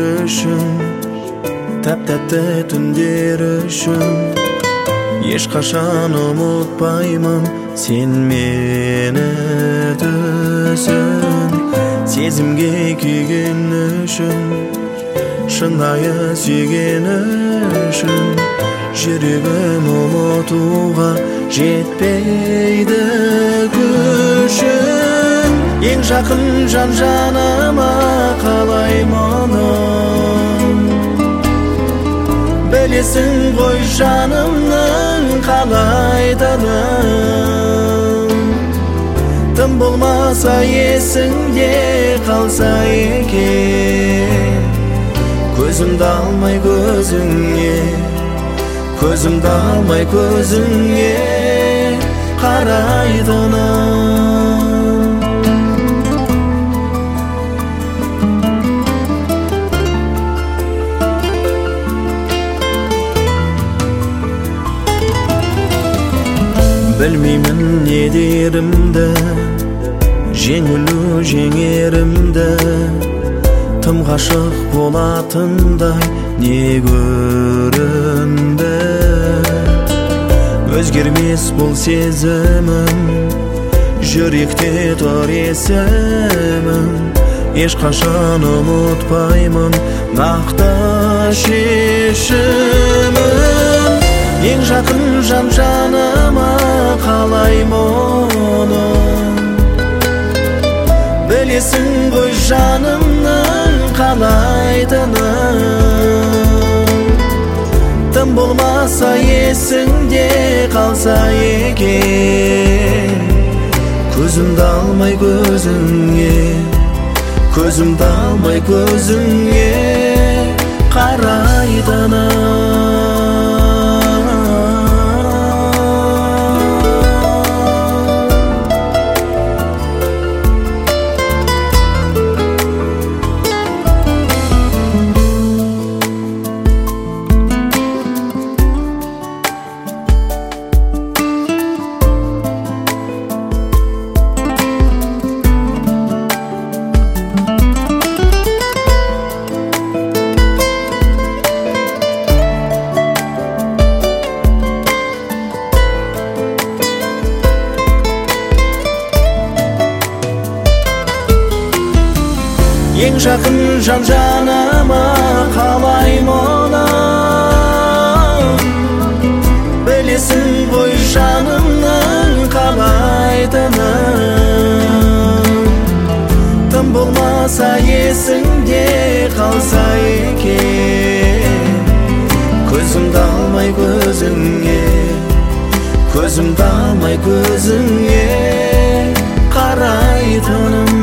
үшін, тәп-тәтті түндер үшін. Ешқашан ұмытпаймын сен мені түсін. Сезімге күйген үшін, шынайы сүйген үшін. Жүрегім ұмытуға жетпейді күшім. Ең жақын жан жаныма қалай мұны, білесің ғой жанымның қалайтынын. Тым болмаса есіңде қалса екен, көзімді алмай көзіңе, көзімді алмай көзіңе қарайтынын. Білмеймін не дерімді, жеңілу жеңерімді. Тым ғашық болатындай не көрінді. Өзгермес бұл сезімім, жүректе тұр есімім. Ешқашан ұмытпаймын нақты шешімім. Ең жақын жан жаныма қалай мұны, білесің ғой жанымның қалайтынын. Тым болмаса есіңде қалса екен, көзімді алмай көзіңе, көзімді алмай көзіңе қарайтынын. Ең жақын жан жаныма қалай мұны, білесің ғой жанымның қалайтынын. Тым болмаса есіңде қалса екен, көзімді алмай көзіңе, көзімді алмай көзіңе қарайтынын.